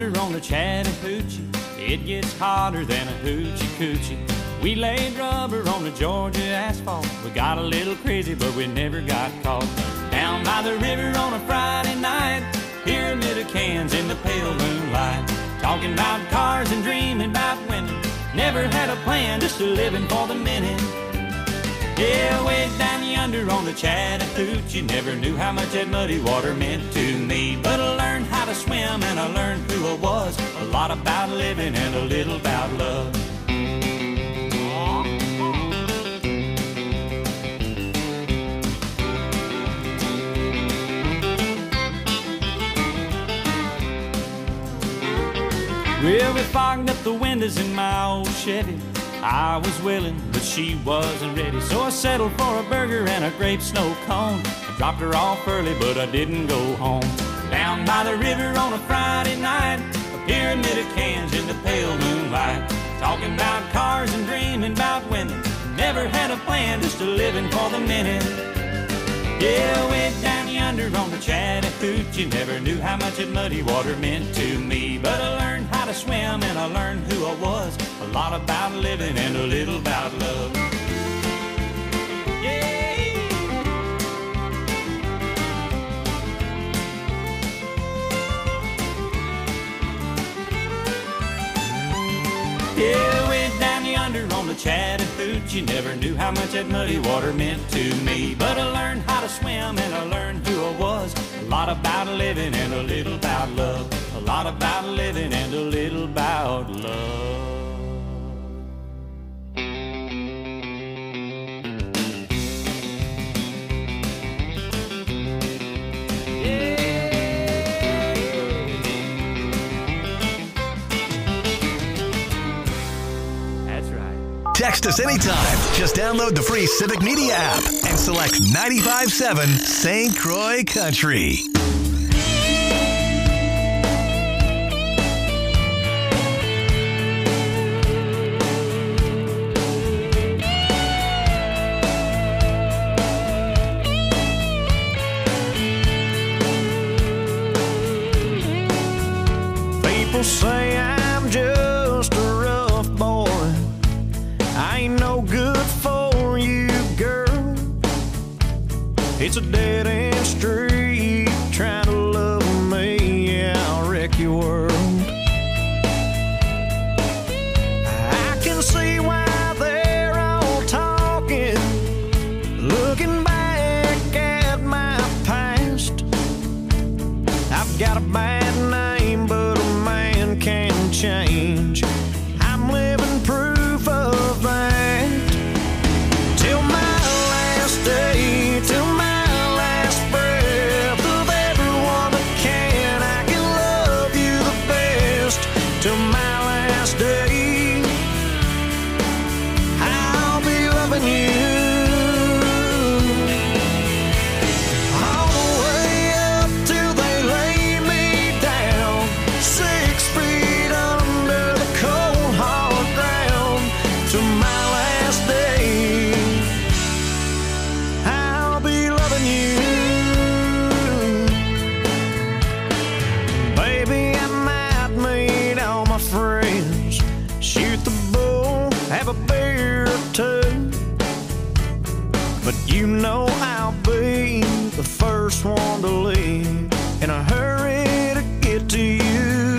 On the Chattahoochee, it gets hotter than a hoochie coochie. We laid rubber on the Georgia asphalt. We got a little crazy, but we never got caught. Down by the river on a Friday night, pyramid of cans in the pale moonlight. Talking about cars and dreaming about women. Never had a plan, just a living for the minute. Yeah, way down yonder on the Chattahoochee, never knew how much that muddy water meant to me. But I learned how to swim and I learned who I was. A lot about living and a little about love. Well, we fogged up the windows in my old Chevy. I was willing, but she wasn't ready. So I settled for a burger and a grape snow cone. I dropped her off early, but I didn't go home. Down by the river on a Friday night, a pyramid of cans in the pale moonlight. Talking about cars and dreaming about women. Never had a plan, just a living for the minute. Yeah, way down yonder on the Chattahoochee, never knew how much that muddy water meant to me. But I learned how to swim and I learned who I was. A lot about living and a little about love. Yeah. Yeah, way down yonder on the Chattahoochee, never knew how much that muddy water meant to me. But I learned how to swim and I learned who I was. A lot about living and a little about love. A lot about living and a little about love. Text us anytime. Just download the free Civic Media app and select 95.7 St. Croix Country. People say I'm just a rough boy. I ain't no good for you, girl. It's a dead-end street. Trying to love me, yeah, I'll wreck your world. I can see why they're all talking, looking back at my past. I've got a bad name, but a man can change. I'm living proof of that. Till my last day, till my last breath of everyone that can, I can love you the best. Till my last day, I'll be loving you. All the way up till they lay me down, 6 feet under the cold hard ground. Till my last day, I'll be loving you. Baby, I might meet all my friends, shoot the bull, have a beer or two, but you know I'll be the first one to leave in a hurry to get to you.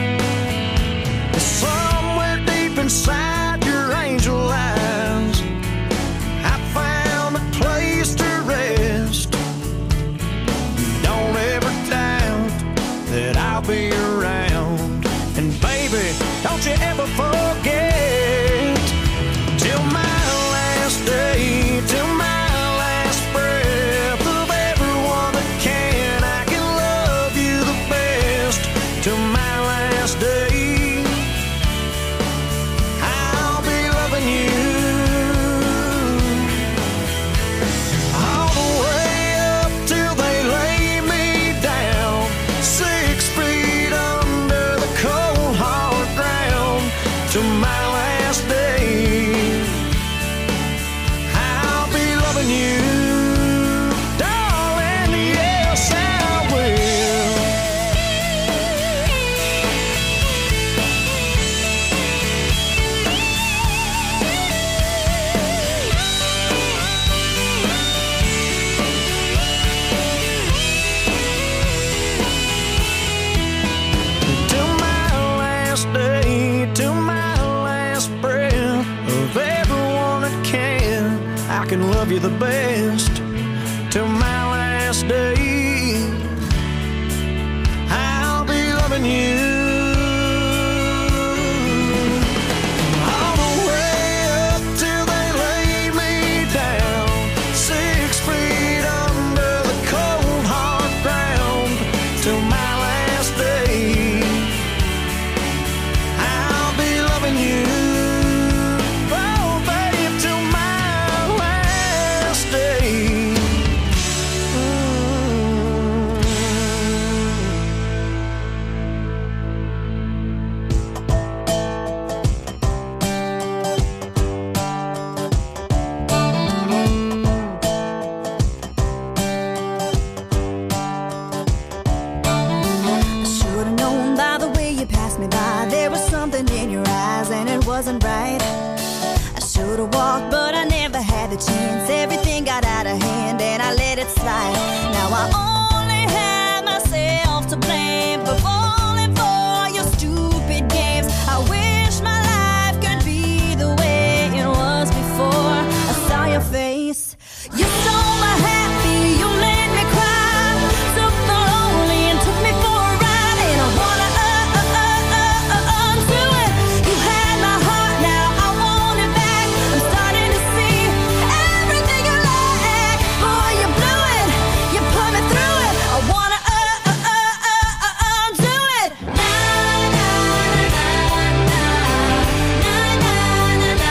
Somewhere deep inside your angel eyes, I found a place to rest. Don't ever doubt that I'll be around. And baby, don't you ever forget, till my last day, till my last breath of everyone that can, I can love you the best. Till my last day, I'll be loving you. All the way up till they lay me down, 6 feet under the cold hard ground. Till my last day, I'll be loving you. Darling, yes I will. love you the best till my last day. I'll be loving you all the way up till they lay me down, 6 feet under the cold hard ground till my last day. I'll be loving you, oh babe, till my last day. Wasn't right. I should have walked, but I never had the chance. Everything got out of hand and I let it slide. Now I only have myself to blame for falling for your stupid games. I wish my life could be the way it was before I saw your face. You stole my happy, you made me cry, took the lonely and took me for a ride. And I wanna undo it. You had my heart, now I want it back. I'm starting to see everything you like. Boy, you blew it, you put me through it. I wanna undo it. Na na na na na na na na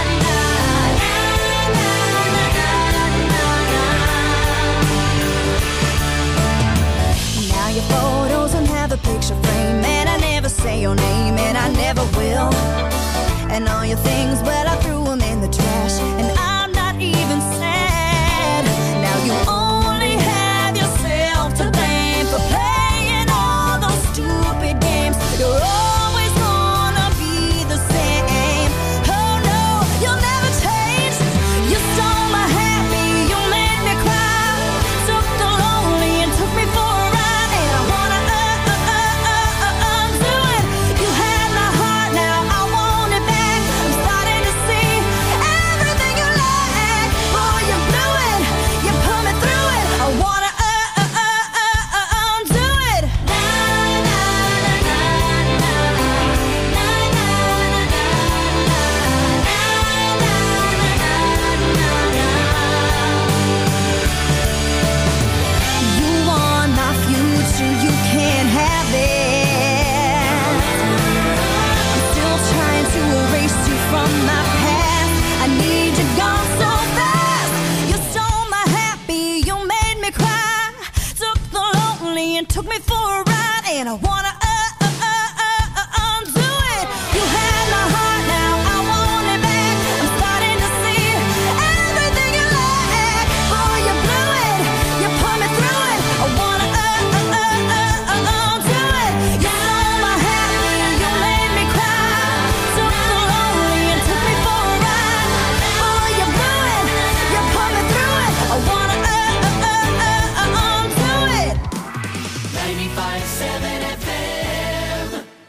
Now your photos don't have a picture frame, and I never say your name, and I never will. And all your things, well, I threw them in the trash, and I'm not even sad. Now you only have yourself to blame for playing all those stupid games. You're always gonna be the same. Oh no, you'll never change. You stole my happy, you made me cry, took the lonely and took me for a ride. And I wanna undo it. You had my heart, now I want it back. I'm starting to see everything you like. Boy, you blew it, you put me through it. I wanna undo it. Na na na na na You want my future, you can't have it. I'm still trying to erase you from my past. I need you gone so fast. You stole my happy, you made me cry, took the lonely and took me for a ride. And I wanna undo it. You had my heart, now I want it back. I'm starting to see everything you like. Boy, you blew it, you put me through it. I wanna undo it. You stole my happy, you made me cry, took the lonely and took me for a ride. Boy, you blew it, you put me through it. I wanna undo it. 95.7 FM.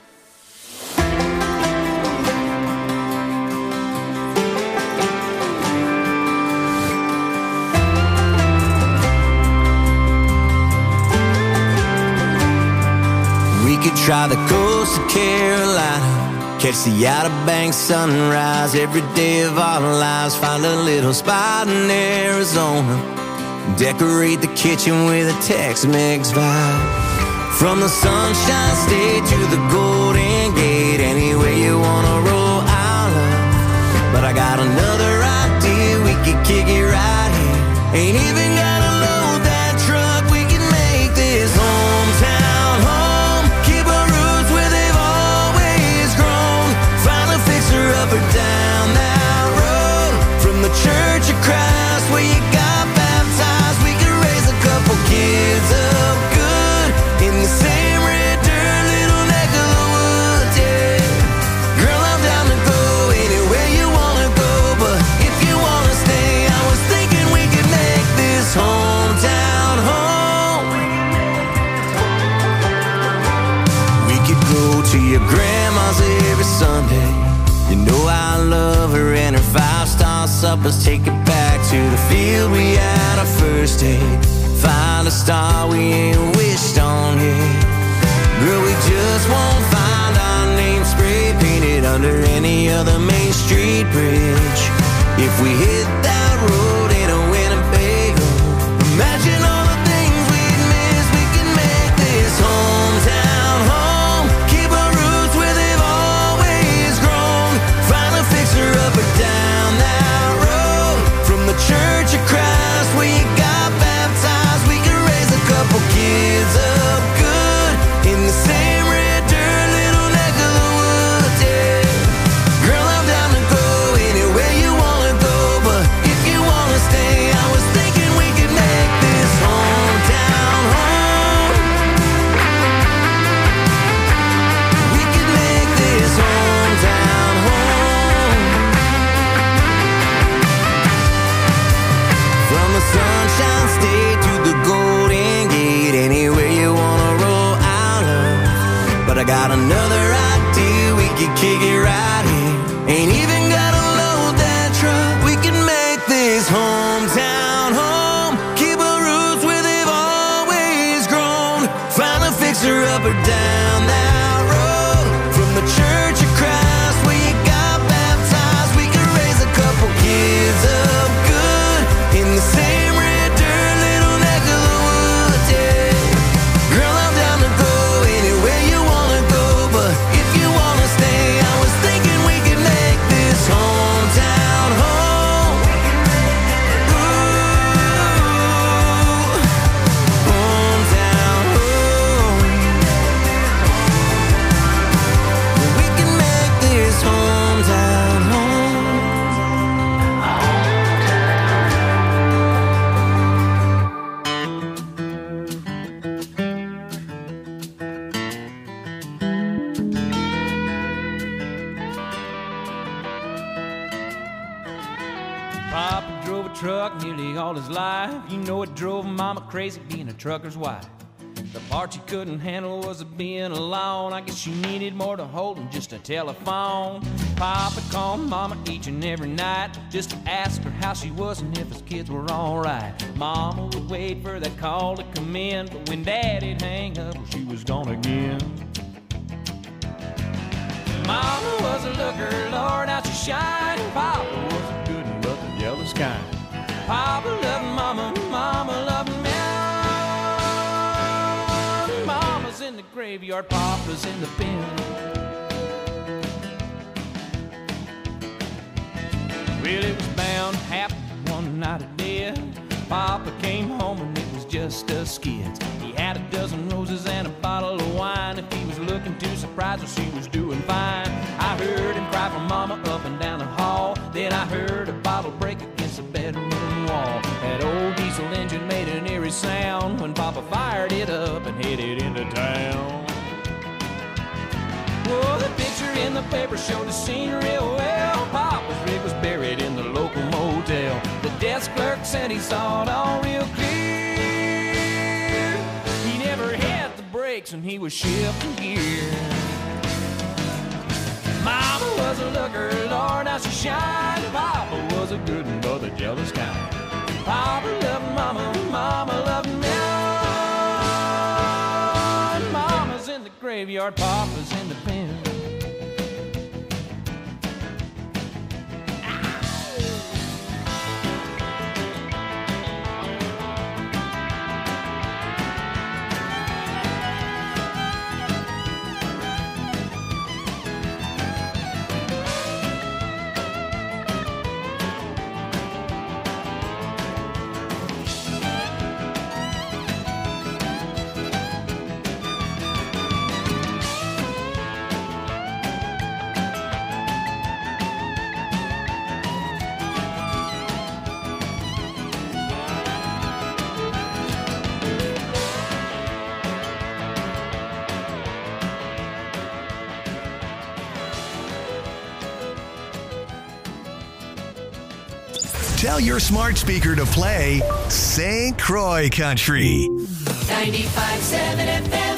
We could try the coast of Carolina, catch the Outer Banks sunrise every day of our lives. Find a little spot in Arizona, decorate the kitchen with a Tex-Mex vibe. From the Sunshine State to the Golden Gate, anywhere you wanna roll, I'll love. But I got another idea, we could kick it right here. Ain't even gotta load that truck, we can make this hometown home. Keep our roots where they've always grown. Find a fixer-upper down that road. From the Church of Christ where you got baptized, we could raise a couple kids up good in the same red dirt little neck of the woods, yeah. Girl, I'm down to go anywhere you wanna go, but if you wanna stay, I was thinking we could make this hometown home. We could go to your grandma's every Sunday. You know I love her and her 5-star our suppers, take it back to the field we had our first date. Find a star we ain't wished on yet. Girl, we just won't find our name spray painted under any other Main Street bridge. If we hit that road in a Winnebago, imagine all the things we'd miss. We can make this hometown home. Keep our roots where they've always grown. Find a fixer-upper down that road. From the Church of Christ where you got baptized, we can raise a couple kids up good in the same red dirt little neck of the woods, yeah. Girl, I'm down to go anywhere you wanna go, but if you wanna stay, I was thinking we could make this hometown home. We could make this hometown home. From the Sunshine State to the Golden Gate, anywhere you wanna roll out of. But I got another idea, we could kick it right here. Ain't even gotta load that truck. We can make this hometown home. Keep our roots where they've always grown. Find a fixer-upper down that road. From the Church of Christ where you got baptized, we can raise a couple kids up good in the same red dirt little neck of the woods, yeah. Girl, I'm down to go anywhere you wanna go, but if you wanna stay, I was thinking we could make this hometown home. Ooh, hometown home. We can make this hometown home. Papa drove a truck nearly all his life. You know it drove Mama crazy being a trucker's wife. The part she couldn't handle was being alone. I guess she needed more to hold than just a telephone. Papa called Mama each and every night just to ask her how she was and if his kids were alright. Mama would wait for that call to come in, but when Daddy'd hang up, well, she was gone again. Mama was a looker, Lord, how she shined. Papa was a good one, but the jealous kind. Papa loved Mama, Mama loved me. Mama's in the graveyard, Papa's in the pen. Well, it was bound to happen one night of death. Papa came home and it was just us kids. He had a dozen roses and a bottle of wine. If he was looking too surprised, well, she was doing fine. I heard him cry for Mama up and down the hall. Then I heard a bottle break against the bedroom wall. That old diesel engine made an eerie sound when Papa fired it up and headed into town. Oh, the picture in the paper showed the scene real well. Papa's rig was buried in the local motel. The desk clerk said he saw it all real clear. He never had the brakes and he was shifting gear. Mama was a looker, Lord, how she shined. Papa was a good one, but the jealous kind. Papa loved Mama, Mama loved me. Mama's in the graveyard, Papa's in the pen. Tell your smart speaker to play St. Croix Country. 95.7 FM.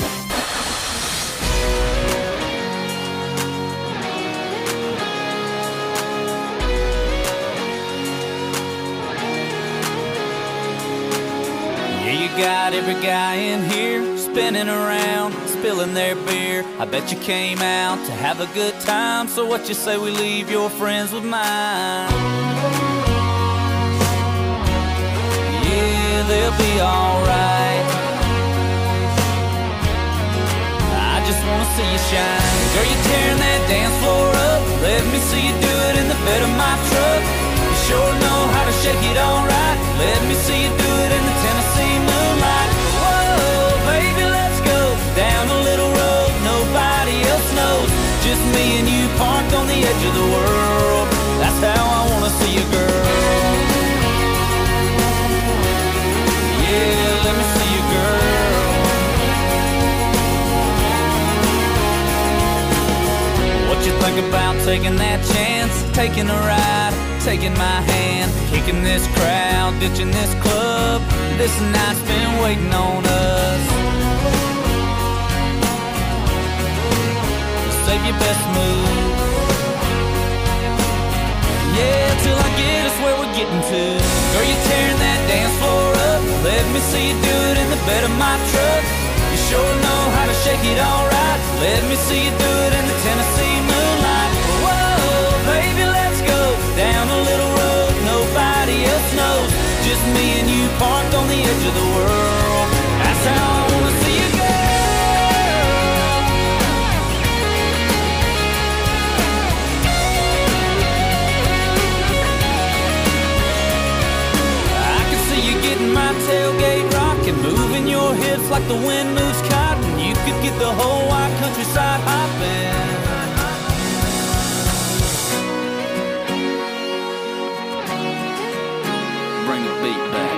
every guy in here spinning around, spilling their beer. I bet you came out to have a good time. So what you say we leave your friends with mine? Yeah, they'll be alright. I just wanna see you shine. Girl, you tearing that dance floor up. Let me see you do it in the bed of my truck. You sure know how to shake it alright. Let me see you do it in the Tennessee moonlight. Whoa, baby, let's go down a little road nobody else knows. Just me and you parked on the edge of the world. That's how I wanna see you, girl. Yeah, let me see you, girl. What you think about taking that chance? Taking a ride, taking my hand, kicking this crowd, ditching this club. This night's been waiting on us. Save your best move. Yeah, till I get us where we're getting to. Girl, you tearing that dance floor up. Let me see you do it in the bed of my truck. You sure know how to shake it alright. Let me see you do it in the Tennessee moonlight. Whoa, baby, let's go down a little road nobody else knows. Just me and you parked on the edge of the world. That's how I wanna see you, girl. I can see you getting my tailgate rocking, moving your hips like the wind moves cotton. You could get the whole wide countryside hopping. Bring the beat back.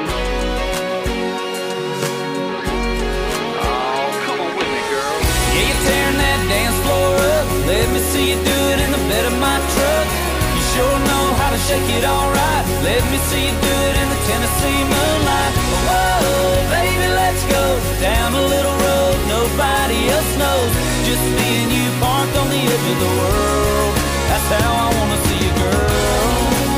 Oh, come on with me, girl. Yeah, you're tearing that dance floor up. Let me see you do it in the bed of my truck. You sure know how to shake it alright. Let me see you do it in the Tennessee moonlight. Whoa, baby, let's go down a little road nobody else knows. Just me and you parked on the edge of the world. That's how I wanna see you, girl.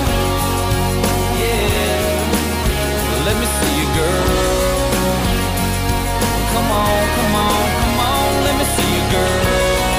Yeah, let me see you, girl. Come on, come on, come on, let me see you, girl.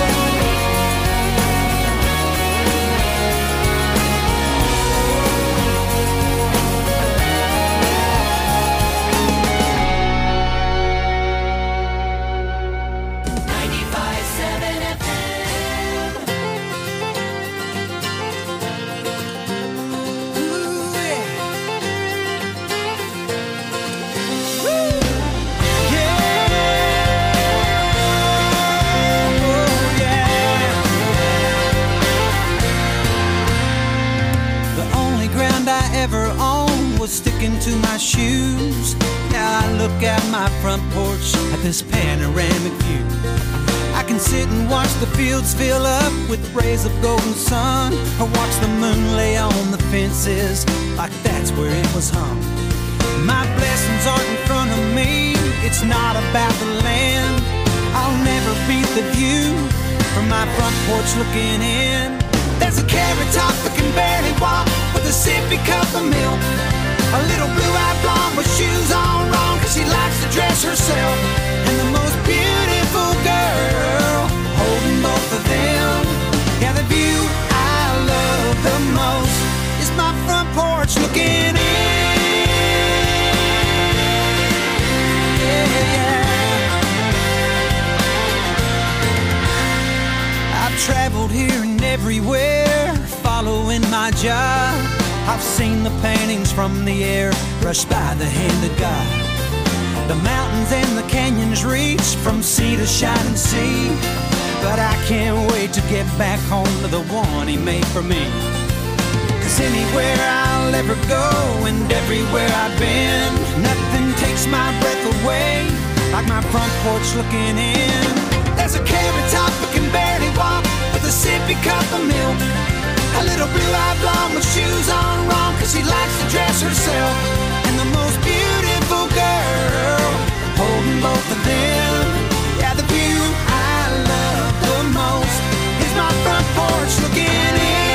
Ever owned was sticking to my shoes. Now I look out my front porch at this panoramic view. I can sit and watch the fields fill up with rays of golden sun, or watch the moon lay on the fences like that's where it was hung. My blessings aren't in front of me, it's not about the land. I'll never beat the view from my front porch looking in. There's a carrot top that can barely walk with a sippy cup of milk. A little blue-eyed blonde with shoes on wrong, cause she likes to dress herself. And the most beautiful girl holding both of them. Yeah, the view I love the most is my front porch looking in. Yeah. I've traveled here and everywhere, following my job. I've seen the paintings from the air, brushed by the hand of God. The mountains and the canyons reach from sea to shining sea. But I can't wait to get back home to the one he made for me. Cause anywhere I'll ever go and everywhere I've been, nothing takes my breath away like my front porch looking in. There's a carrot top that can barely walk with a sippy cup of milk. A little blue-eyed blonde with shoes on wrong, cause she likes to dress herself. And the most beautiful girl holding both of them. Yeah, the view I love the most is my front porch looking in.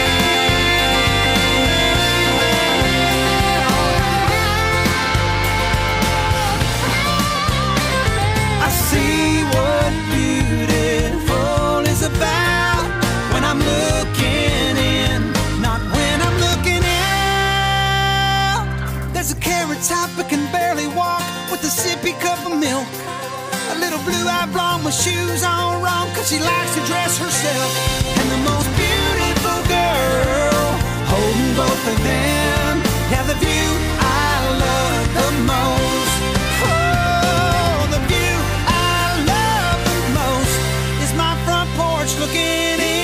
wrong with shoes all wrong, 'cause she likes to dress herself. And the most beautiful girl holding both of them have the view I love the most. Oh, the view I love the most is my front porch looking in.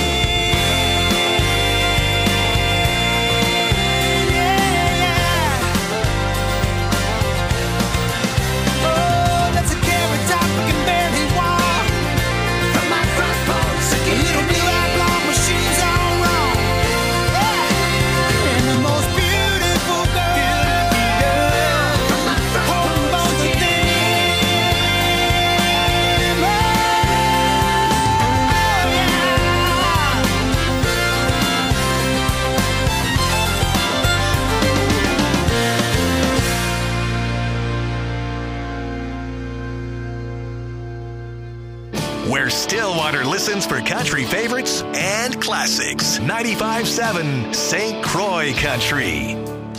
Where Stillwater listens for country favorites and classics. 95.7 St. Croix Country.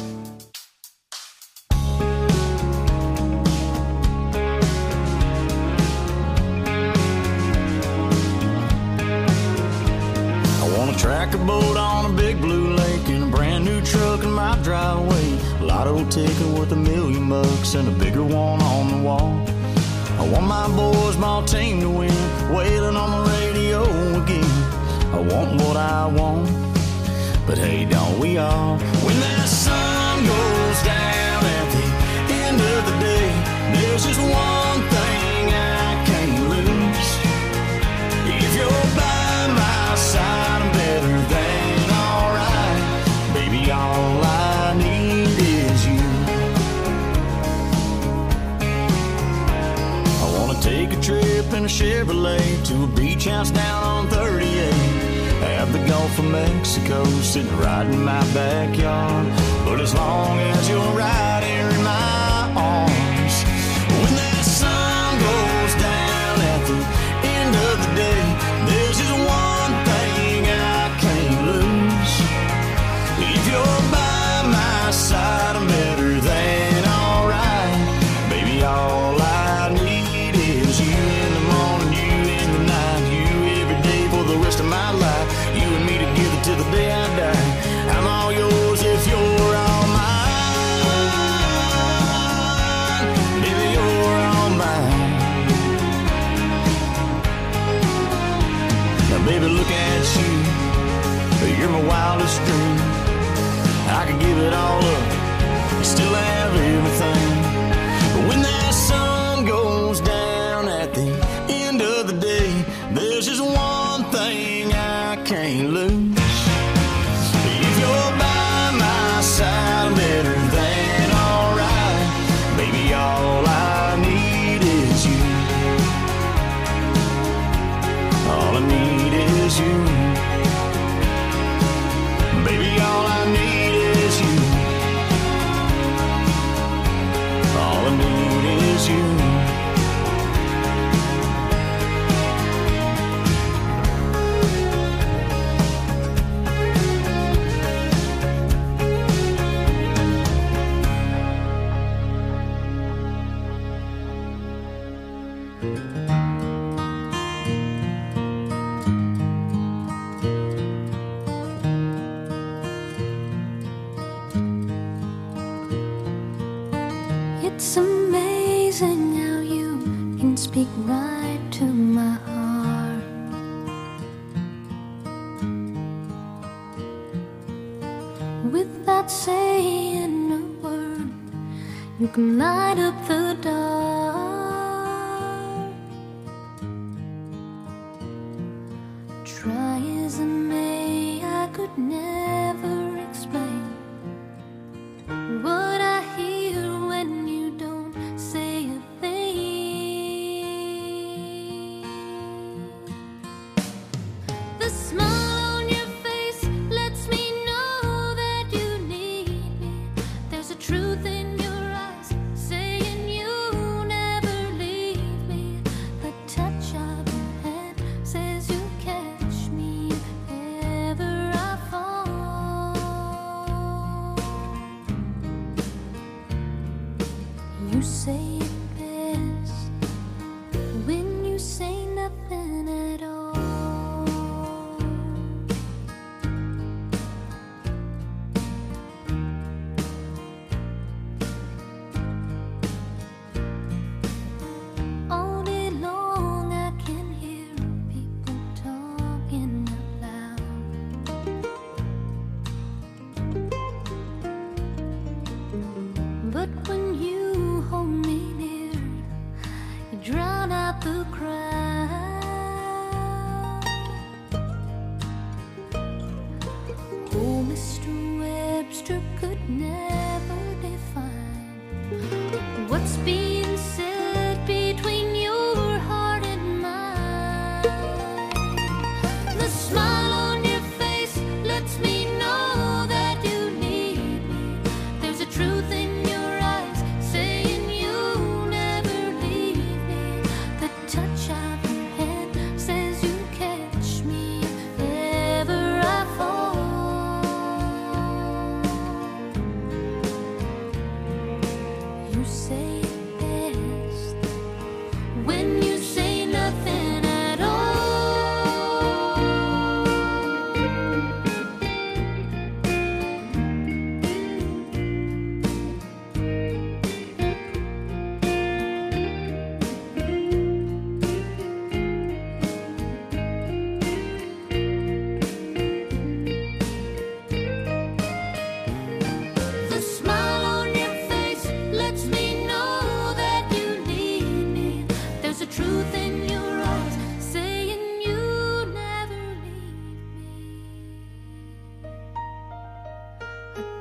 I want a tractor boat on a big blue lake and a brand new truck in my driveway. A lotto ticket worth $1 million and a bigger one on the wall. I want my boys, my team to win, wailing on the radio again. I want what I want, but hey, don't we all? When that sun goes down at the end of the day, there's just one thing I can't lose. If you're by my side, I'm better than alright. Baby, all I need is you. Take a trip in a Chevrolet to a beach house down on 38. Have the Gulf of Mexico sitting right in my backyard. But as long as you're right here in my arms, when that sun goes down at the end of the day, there's just one thing I can't lose. If you're by my side, I'm better than alright. Baby, all I need is you in the morning, you in the night, you every day for the rest of my life. You and me together till the day I die. I'm all yours if you're all mine. Baby, you're all mine. Now, baby, look at you. You're my wildest dream. I could give it all up, you still have everything. But when that sun goes down at the end of the day, there's just one thing I can't lose. If you're by my side, I'm better than alright. Baby, all I need is you. All I need is you. Baby, all I need is you. All I need is you. It's amazing how you can speak right to my heart. Without saying a word, you can light up the dark. Try as I may, I could never explain what I hear when you don't say a thing. The smile on your face lets me know that you need me. There's a truth in your eyes saying you'll never leave me. The touch of your hand says you'll catch me if ever I fall. You say it best when you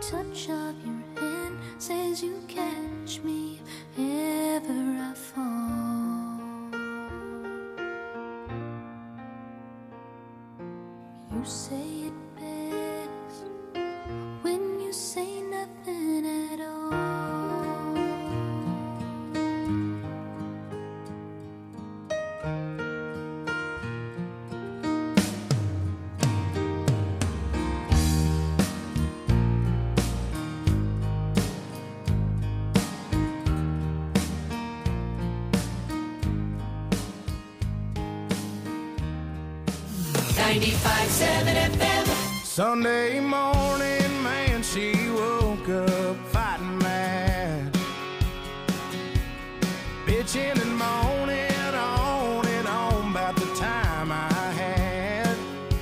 touch of your hand says you catch me if ever I fall. You say it best when you say nothing at all. 95.7 FM. Sunday morning, man, she woke up fighting mad, bitching and moaning on and on about the time I had.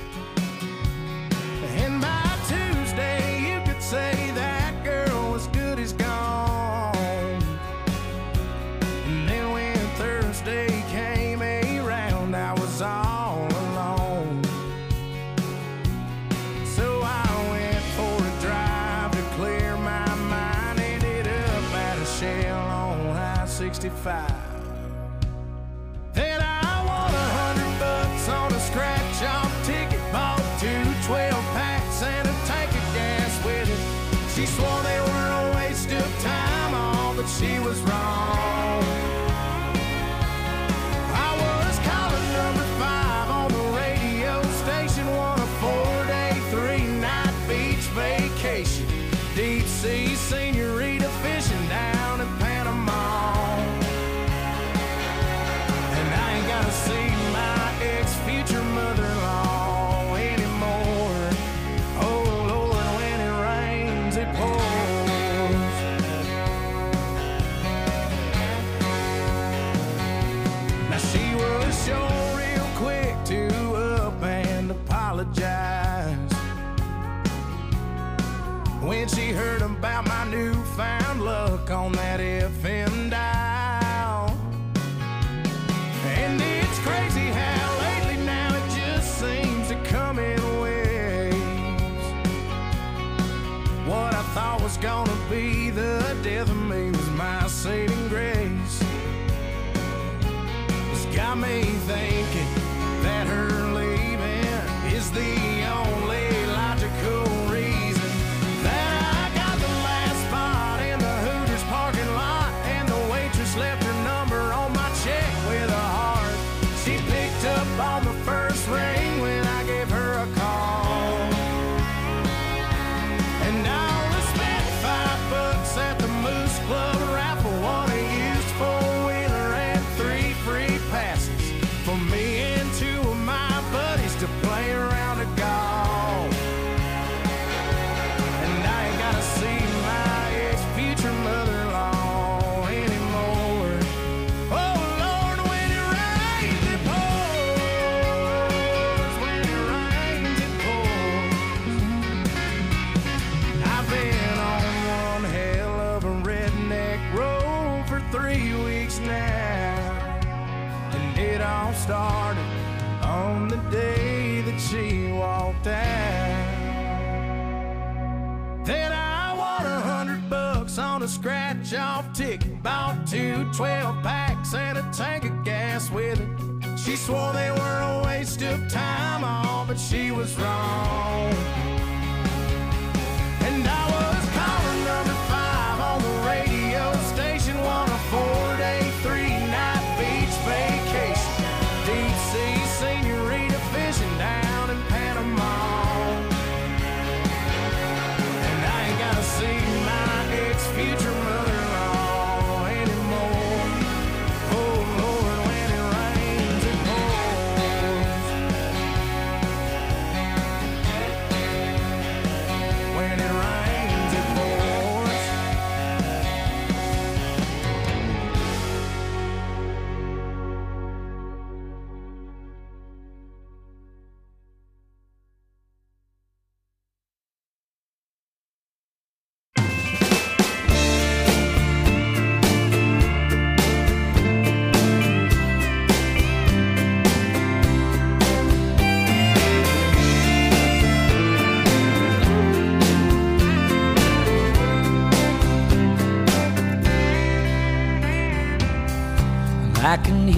And by Tuesday, you could say that girl was good as gone. And then when Thursday came around, I was all alone. So I went for a drive to clear my mind. Ended up at a Shell on I-65. Then I won $100 on a scratch-off ticket. Bought 2 12-packs and a tank of gas with it. She swore they were a waste of time, all but she was wrong. I was calling number 5 on the radio station, won a 4-day, 3-night beach vacation. Deep sea senorita fishing down in Panama. And I ain't gotta see my ex-future mother-in-law anymore. Oh Lord, when it rains, it pours. Now she was sure real quick to up and apologize when she heard about my newfound luck on that FM dial. And it's crazy how lately now it just seems to come in waves. What I thought was gonna be the death of me was my saving grace. It's got me thinking that her leaving is the only logical reason that I got the last spot in the Hooters parking lot, and the waitress left her number on my check with a heart. She picked up on the first ring when I gave her a call. And I only spent $5 at the Moose Club raffle, won a used 4-wheeler and 3 free passes for me and 2 of my buddies to play around a golf. And I ain't gotta see my ex-future mother-in-law anymore. Oh Lord, when it rains, it pours. When it rains, it pours. I've been on one hell of a redneck road for 3 weeks now. And it all started on the day that she walked out. Then I won $100 on a scratch-off ticket. Bought 2 12-packs and a tank of gas with it. She swore they were a waste of time, all but she was wrong. And I was calling number 5 on the radio station, won a 4-day, 3-night beach vacation. Deep sea senorita fishing down in Panama. And I ain't gotta see my ex-future mother-in-law anymore. Oh Lord, when it rains, it pours.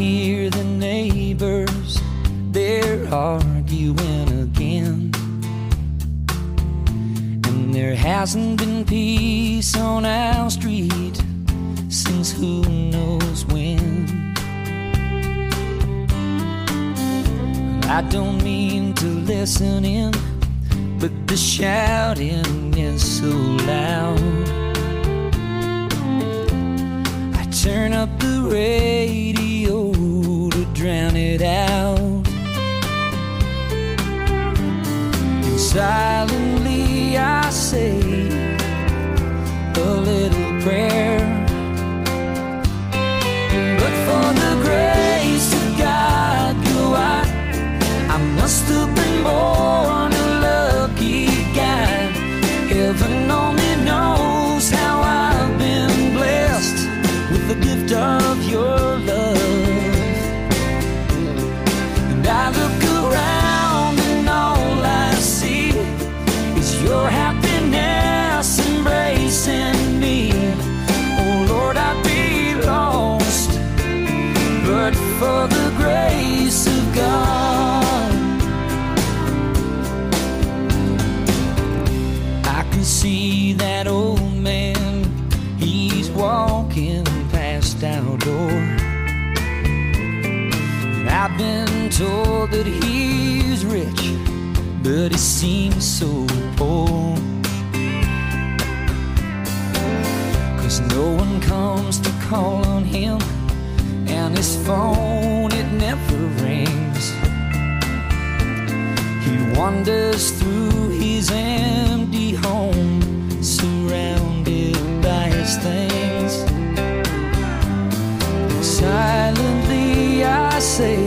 hear the neighbors, they're arguing again. And there hasn't been peace on our street since who knows when. I don't mean to listen in, but the shouting is so loud. I turn up the radio to drown it out. And silently I say a little prayer. But for the grace of God, I must have been born a lucky guy. Heaven only knows how I've been blessed with the gift of your love. And I look around and all I see is your happiness embracing me. Oh Lord, I'd be lost but for the grace of God. I can see that old man, he's walking past our door. And I've been told that he's rich, but he seems so poor. 'Cause no one comes to call on him, and his phone, it never rings. He wanders through his empty home, surrounded by his things. Silently I say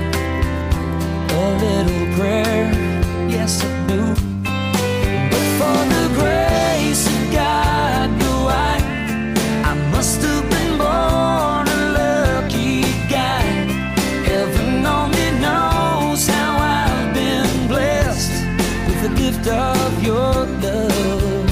a little prayer, yes I do. But for the grace of God, I must have been born a lucky guy. Heaven only knows how I've been blessed with the gift of your love.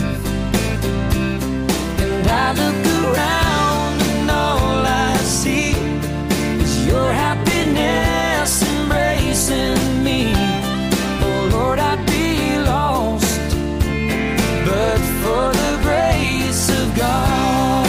And I look around and all I see is your happiness embracing me. Oh Lord, I'd be lost but for the grace of God.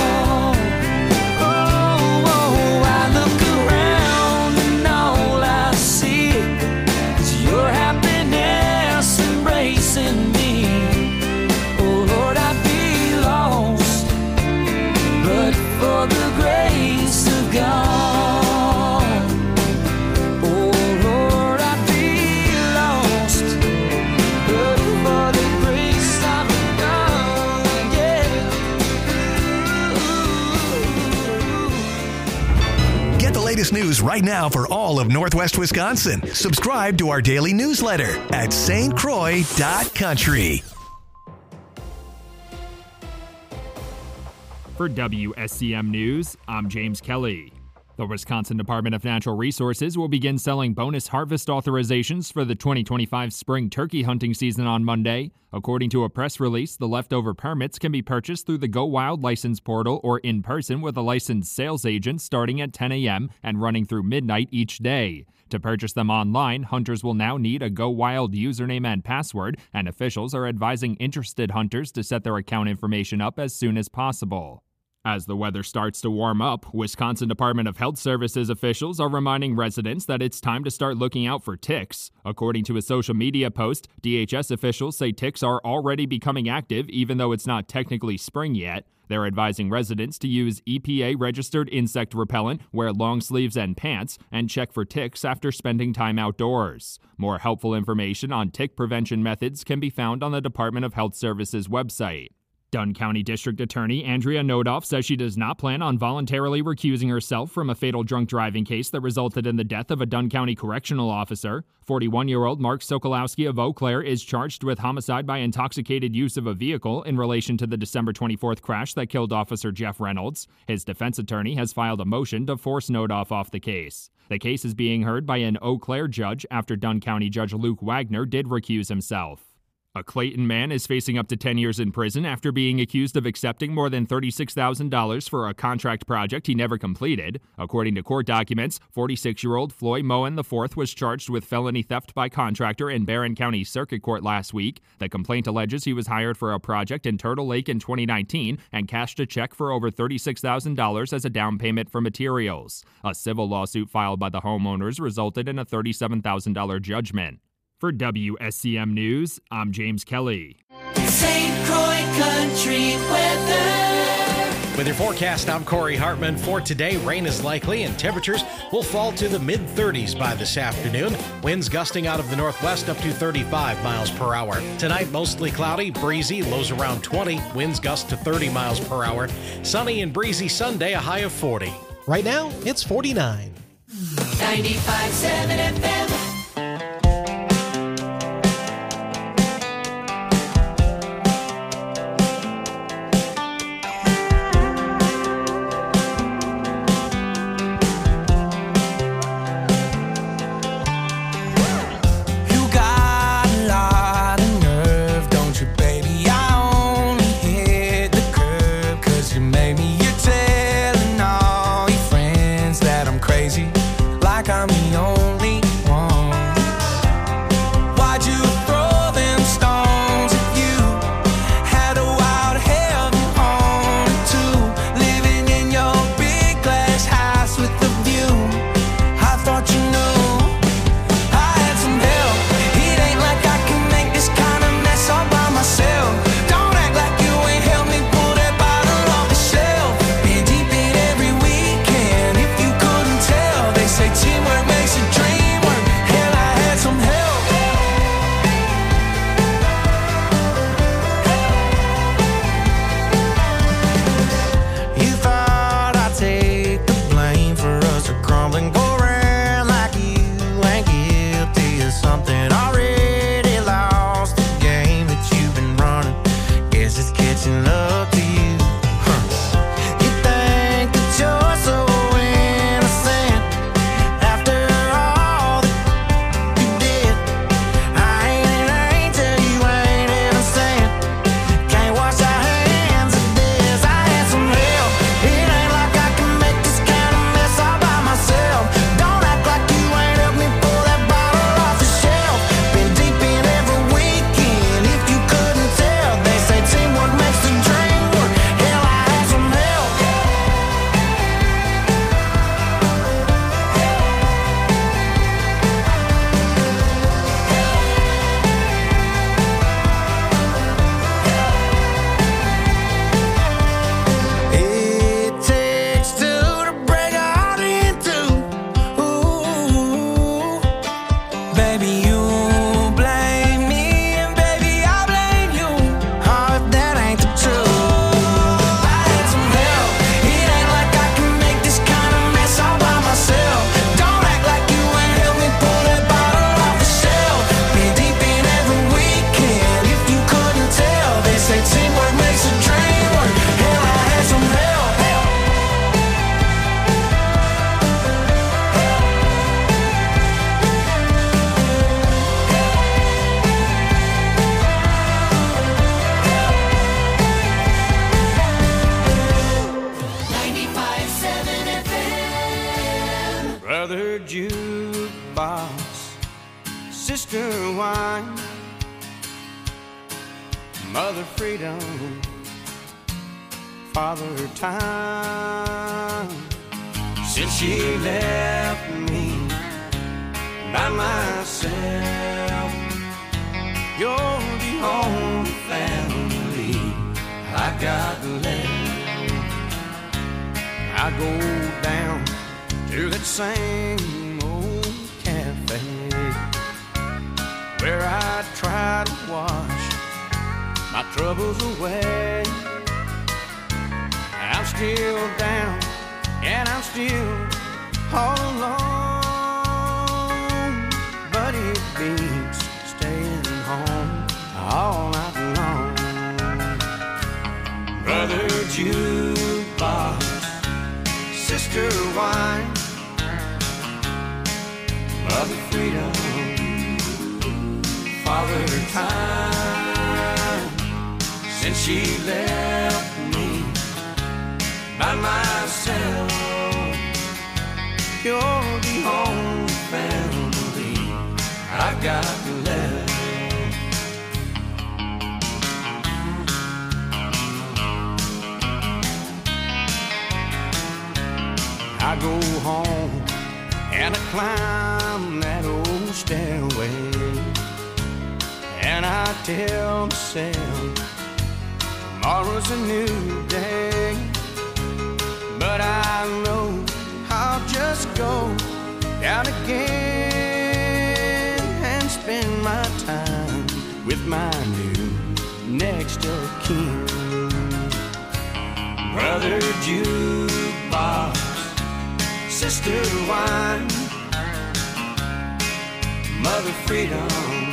For the grace of God, oh Lord, I'd be lost, but for the grace of God, yeah. Get the latest news right now for all of Northwest Wisconsin. Subscribe to our daily newsletter at stcroix.country. For WSCM News, I'm James Kelly. The Wisconsin Department of Natural Resources will begin selling bonus harvest authorizations for the 2025 spring turkey hunting season on Monday. According to a press release, the leftover permits can be purchased through the Go Wild license portal or in person with a licensed sales agent starting at 10 a.m. and running through midnight each day. To purchase them online, hunters will now need a Go Wild username and password, and officials are advising interested hunters to set their account information up as soon as possible. As the weather starts to warm up, Wisconsin Department of Health Services officials are reminding residents that it's time to start looking out for ticks. According to a social media post, DHS officials say ticks are already becoming active even though it's not technically spring yet. They're advising residents to use EPA-registered insect repellent, wear long sleeves and pants, and check for ticks after spending time outdoors. More helpful information on tick prevention methods can be found on the Department of Health Services website. Dunn County District Attorney Andrea Nodoff says she does not plan on voluntarily recusing herself from a fatal drunk driving case that resulted in the death of a Dunn County correctional officer. 41-year-old Mark Sokolowski of Eau Claire is charged with homicide by intoxicated use of a vehicle in relation to the December 24th crash that killed Officer Jeff Reynolds. His defense attorney has filed a motion to force Nodoff off the case. The case is being heard by an Eau Claire judge after Dunn County Judge Luke Wagner did recuse himself. A Clayton man is facing up to 10 years in prison after being accused of accepting more than $36,000 for a contract project he never completed. According to court documents, 46-year-old Floyd Moen IV was charged with felony theft by contractor in Barron County Circuit Court last week. The complaint alleges he was hired for a project in Turtle Lake in 2019 and cashed a check for over $36,000 as a down payment for materials. A civil lawsuit filed by the homeowners resulted in a $37,000 judgment. For WSCM News, I'm James Kelly. St. Croix Country weather. With your forecast, I'm Corey Hartman. For today, rain is likely and temperatures will fall to the mid-30s by this afternoon. Winds gusting out of the northwest up to 35 miles per hour. Tonight, mostly cloudy, breezy, lows around 20. Winds gust to 30 miles per hour. Sunny and breezy Sunday, a high of 40. Right now, it's 49. 95.7 FM. jukebox, sister wine, mother freedom, father time. Since she left me by myself, you're the only family I got left. I go down to that same old cafe where I try to wash my troubles away. I'm still down and I'm still all alone, but it beats staying home all night long. Brother jukebox, sister wine, mother freedom, father time. since she left me by myself. You're the only family I've got left. I go home and I climb that old stairway, and I tell myself tomorrow's a new day. But I know I'll just go down again and spend my time with my new next of kin. Brother jukebox, sister wine, mother freedom,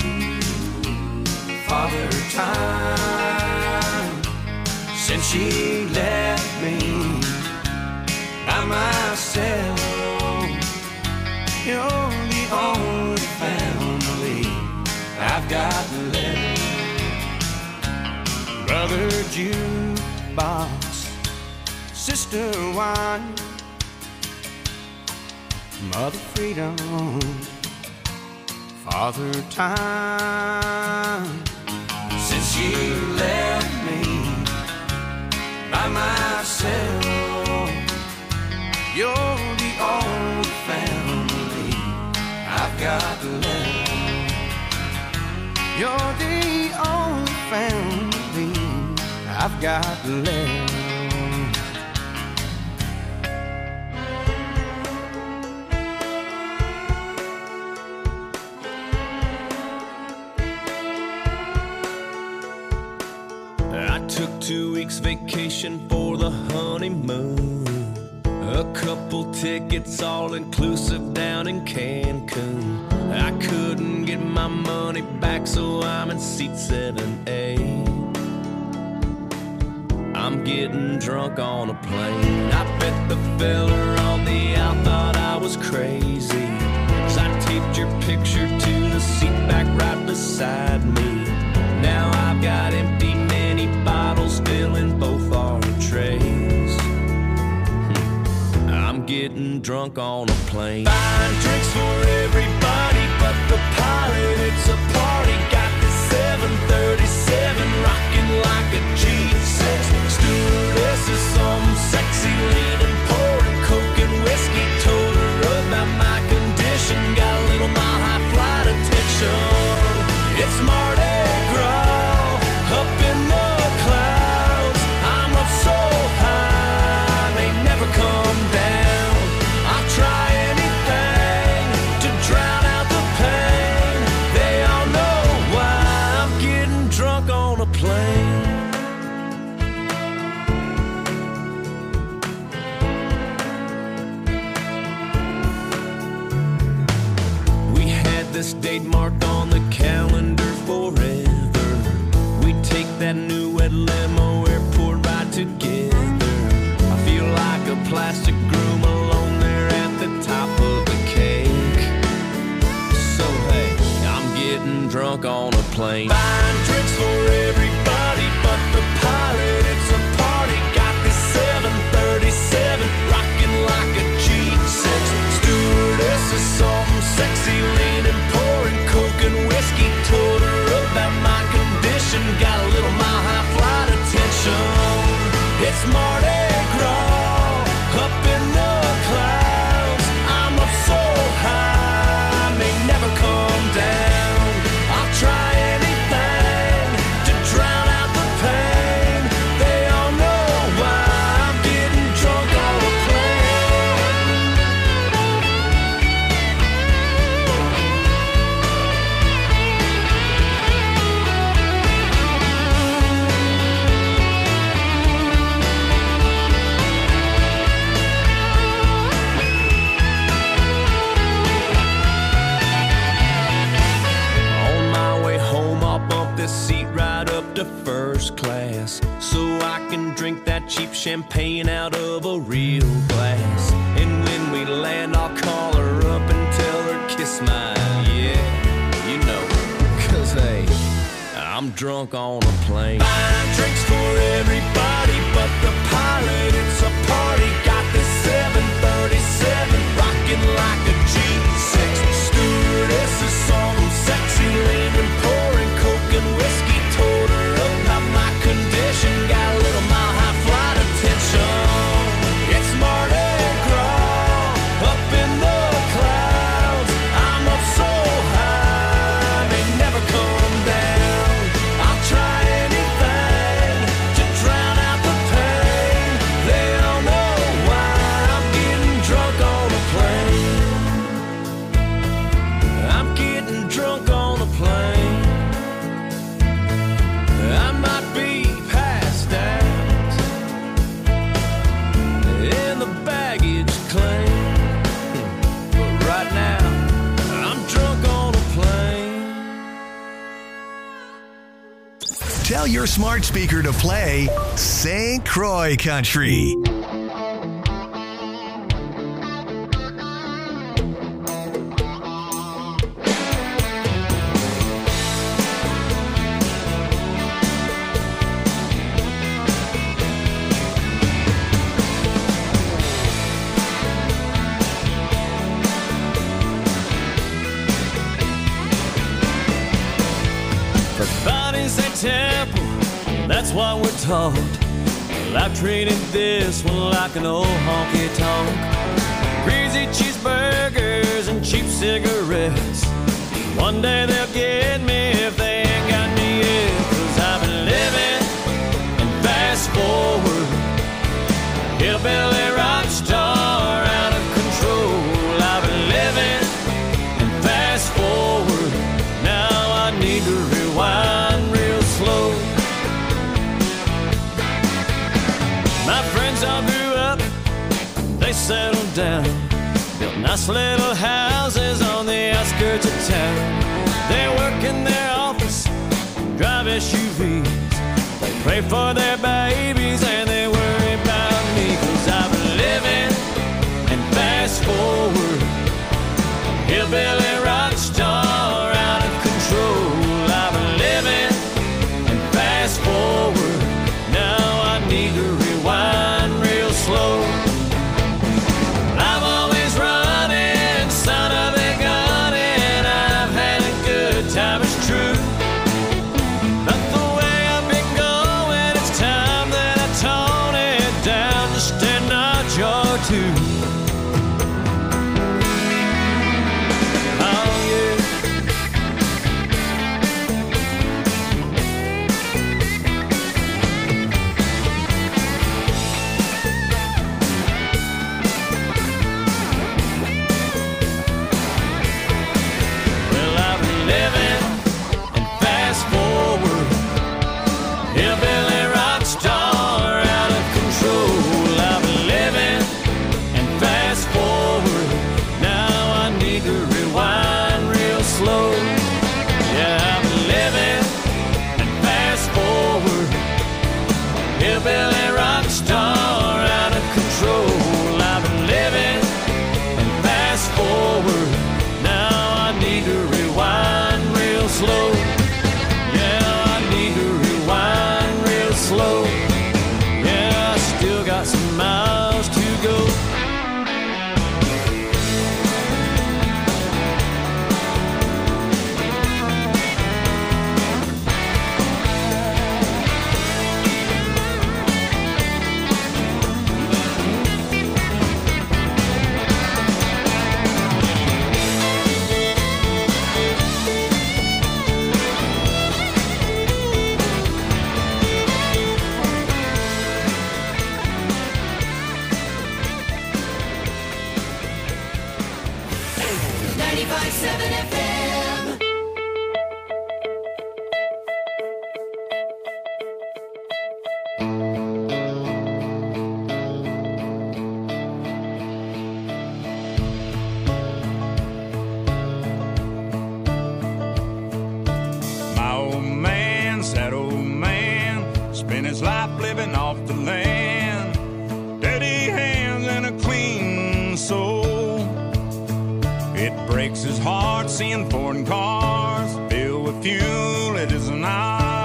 father time. Since she left me by myself, you're the only family I've got left. Brother jukebox, sister wine, mother freedom, father time. Since she left me by myself, you're the only family I've got left. You're the only family I've got left. I took 2 weeks vacation for the honeymoon. A couple tickets all inclusive down in Cancun. I couldn't get my money back, so I'm in seat 7A. I'm getting drunk on a plane. I bet the fella on the out thought I was crazy, 'cause I taped your picture to the seat back right beside me. Now I've got empty mini bottles filling both our trays. I'm getting drunk on a plane. Buying drinks for everybody but the pilot. It's a party. Got the 737 rocking like a G6. Stewardess is some sexy leaning, pouring coke and whiskey. Told her about my condition. Got a little mile high flight attention. It's Mardi Gras up in the clouds. I'm up so high, they never come down. I'll try anything to drown out the pain. They all know why I'm getting drunk on a plane. We had this date marked on the calendar forever. We take that new red limo airport ride together. I feel like a plastic groom alone there at the top of the cake. So hey, I'm getting drunk on a plane. Buying drinks for everybody but the pilot. It's a party. Got this 737 rocking like a G6. Stewardess is some sexy leaning, pouring coke and whiskey. Told her about my condition. Got a little mile high flight attention. It's Mardi Gras up in the clouds. I'm up so high, may never come down. I'll try anything to drown out the pain. They all know why I'm getting drunk on a plane. On my way home, I'll bump this seat right up to first class, so I can drink that cheap champagne out of a real glass. And when we land, I'll call her up and tell her kiss my, yeah, you know, 'cause hey, I'm drunk on a plane. Buying drinks for everybody but the pilot. It's a party. Got this 737 rocking like a G6. Stewardesses saw them sexy leaning, pouring coke and whiskey. Told her about my condition. Got a little mile high flight attention. It's Mardi Gras up in the clouds. I'm up so high, may never come down. I'll try anything to drown out the pain. They all know why I'm getting drunk on a plane. I'm getting drunk on a plane. I might be passed out in the baggage claim, but right now I'm drunk on a plane. Tell your smart speaker to play St. Croix Country. For bodies a temple, that's what we're taught. Well, I've treated this one like an old honky tonk. Greasy cheeseburgers and cheap cigarettes. One day they'll get me if they ain't got me yet. 'Cause I've been living and fast forward. Hillbilly rock star out of control. I've been living and fast forward. Now I need to rewind real slow. My friends all grew up, they settled down, built nice little houses on the outskirts of town. They work in their office, drive SUVs. They pray for their babies and they worry about me. 'Cause I've been living and fast forward. Hillbilly rock star out of control. I've been living and fast forward. Now I need to rewind real slow. I'm always running, son of a gun, and I've had a good time, it's true. But the way I've been going, it's time that I tone it down just a notch or two. Oh yeah. Well, I've been living and fast forward. Hillbilly rock star out of control. I've been living and fast forward. Now I need to rewind real slow. Yeah, I've been living and fast forward. Hillbilly rock star out of control. I've been living and fast forward. Now I need to rewind real slow. Yeah, I need to rewind real slow. Yeah, I still got some miles to go. My old man, sad old man, spent his life living off the land. Dirty hands and a clean soul. It breaks his heart seeing foreign cars filled with fuel. It is an eye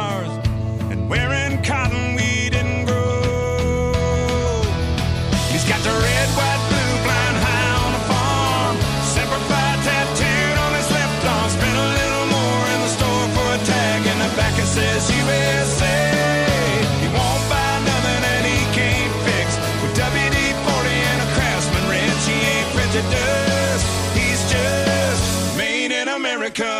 cotton we didn't grow. He's got the red, white, blue flying high on the farm. Semper Fi tattooed on his left arm. Spent a little more in the store for a tag. In the back it says USA. He won't buy nothing and he can't fix. With WD-40 and a Craftsman wrench, he ain't prejudiced. He's just made in America.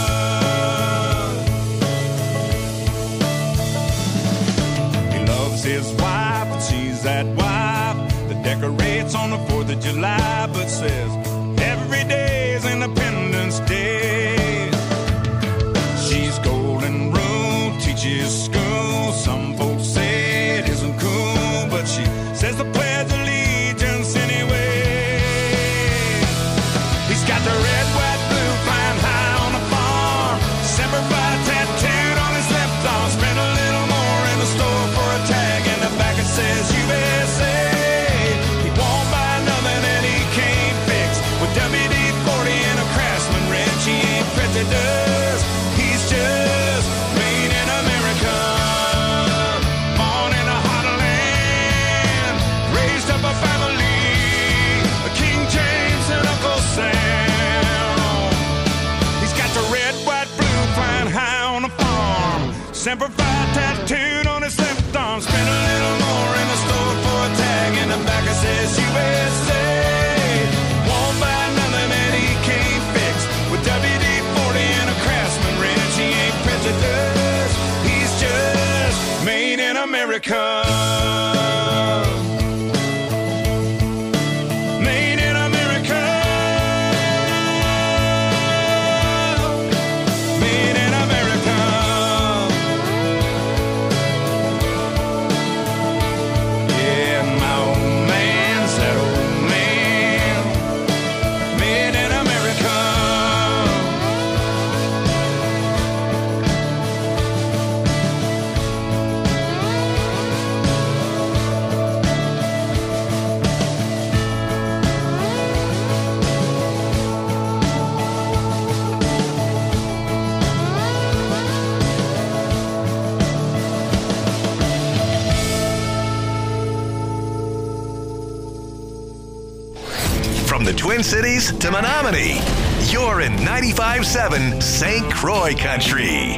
His wife, and she's that wife that decorates on the 4th of July, but says every day is Independence Day. She's Golden Rule, teaches school. Some folks say it isn't cool, but she says the Pledge of Allegiance anyway. He's got the red, white, blue flying high on the farm. Semper Fi tattooed on his left arm. Spent a little more in the store for a tag. Says USA. He won't buy nothing and he can't fix. With WD-40 and a Craftsman wrench, he ain't prejudiced. He's just made in America. Born in a hot land, raised up a family, King James and Uncle Sam. He's got the red, white, blue flying high on the farm. Semper Fi tattooed on his left arm. Spent a little more in the store for a tag. In the back it says USA. Won't buy nothing and he can't fix. With WD-40 and a Craftsman wrench, he ain't prejudiced. He's just made in America. Made in America. Made in America. From the Twin Cities to Menominee, you're in 95.7 St. Croix Country.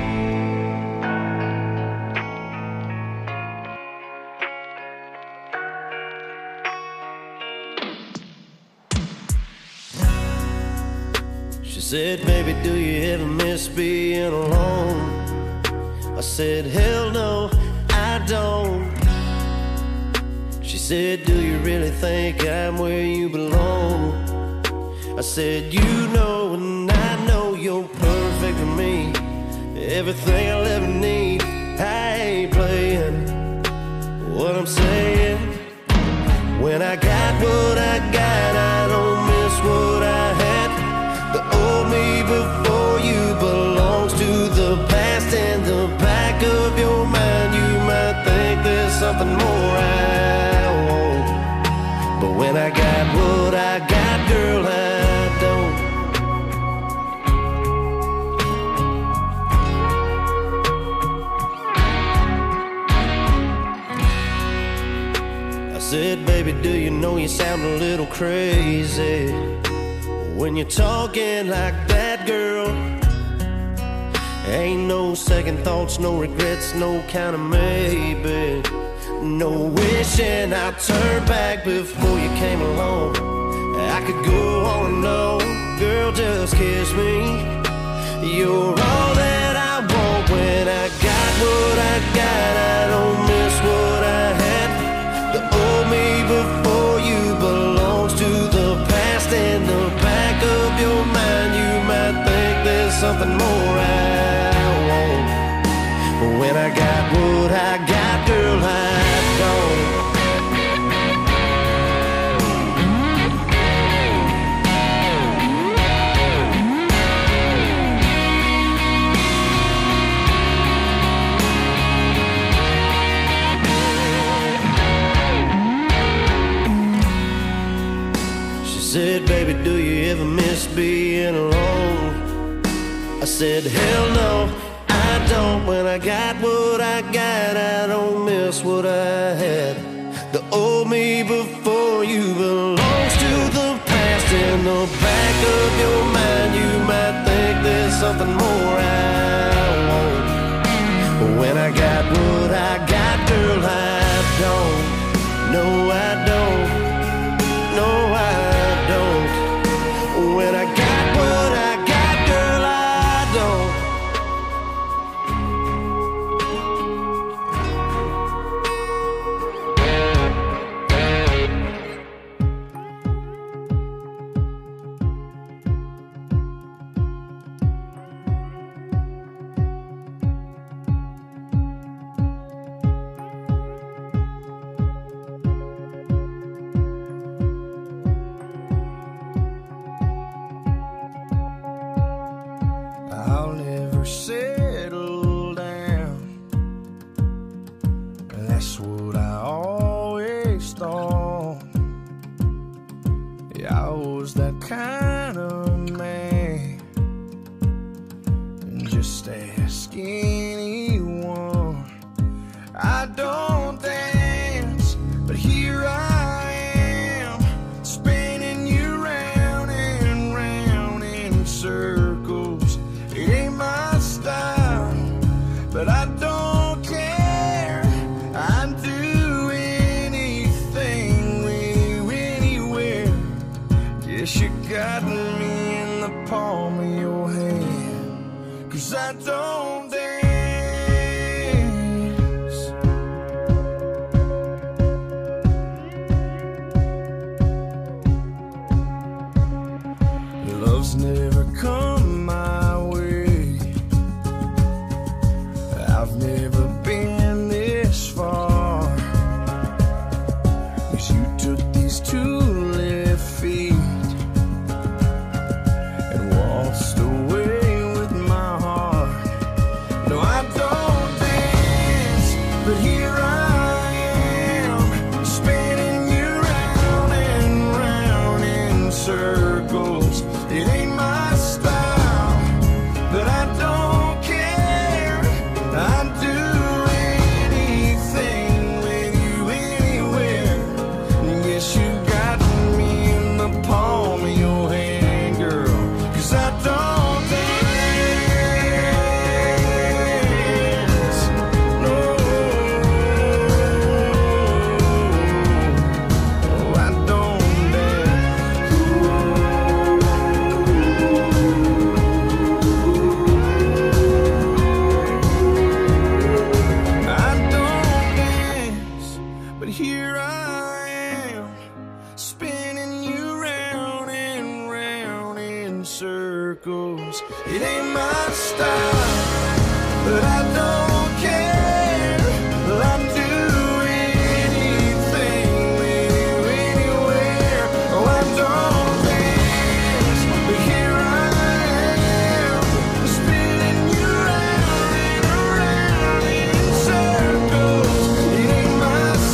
She said, baby, do you ever miss being alone? I said, hell no, I don't. She said, do you really think I'm where you belong? I said, you know and I know you're perfect for me. Everything I'll ever need. I ain't playing what I'm saying. When I got what I got, I don't miss what I had. The old me before you belongs to the past. In the back of your mind, you might think there's something more I want. But when I got what I got, girl, I don't. I said, baby, do you know you sound a little crazy when you're talking like that, girl? Ain't no second thoughts, no regrets, no kind of maybe. No wishing I'd turn back before you came along. I could go on and on, girl, just kiss me. You're all that I want. When I got what I got, I don't miss what I had. The old me before you belongs to the past. In the back of your mind, you might think there's something more I want. But when I got what I got, girl, I don't. Said, baby, do you ever miss being alone? I said, hell no, I don't. When I got what I got, I don't else would I had. The old me before you belongs to the past. In the back of your mind, you might think there's something more I want. But when I got what I got, girl, I don't. No, I don't. No, I don't. When I got what I got, girl, I don't. I'll never settle down. That's what I always thought. Yeah, I was that kind of man. Just ask anyone. I don't dance, but here I am, spinning you round and round in circles. It ain't my style, but I don't care. I'd do anything with you anywhere. Guess you got me in the palm of your hand, 'cause I don't dance. Love's never come my way. I've never